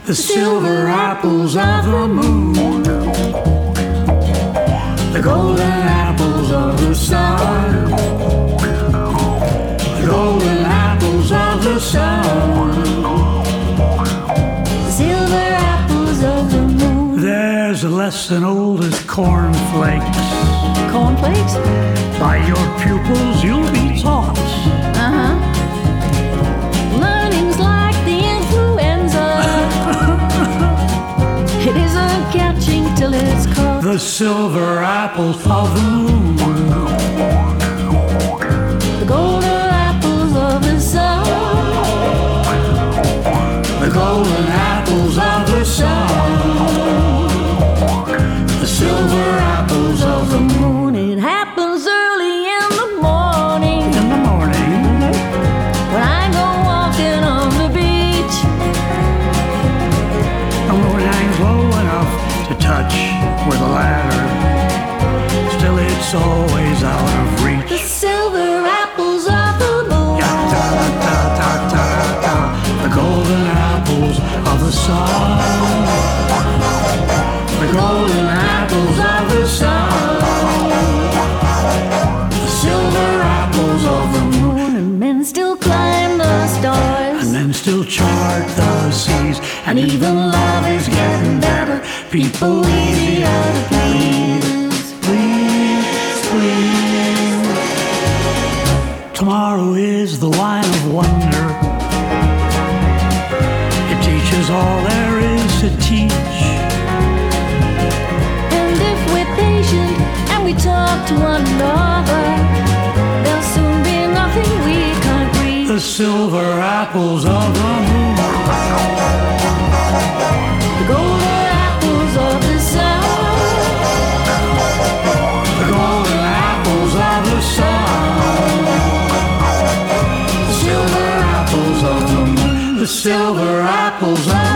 the silver apples of the moon, the golden apples of the sun, the golden apples of the sun, the silver apples of the moon. There's a lesson old as cornflakes. Cornflakes? By your pupils you'll be taught. Learning's like the influenza. It isn't catching till it's caught. The silver apples of the moon, the golden apples of the sun, the golden apples of the sun, the silver apples of the moon. It happens early in the morning, In the morning, when I go walking on the beach. the moon hangs low enough to touch with a ladder. Still it's always out of The reach. silver apples of the moon. Da, da, da, da, da, da, the golden apples of the sun, the golden apples of the sun, the silver apples of the moon, And men still climb the stars, and then still chart the seas, and even love is getting better. People easier to please, please, please. Tomorrow is the wine of wonder. It teaches all there is to teach. and if we're patient and we talk to one another, there'll soon be nothing we can't reach. The silver apples of the moon, The golden apples of the sun, the golden apples of the sun, the silver apples of the moon, the silver apples of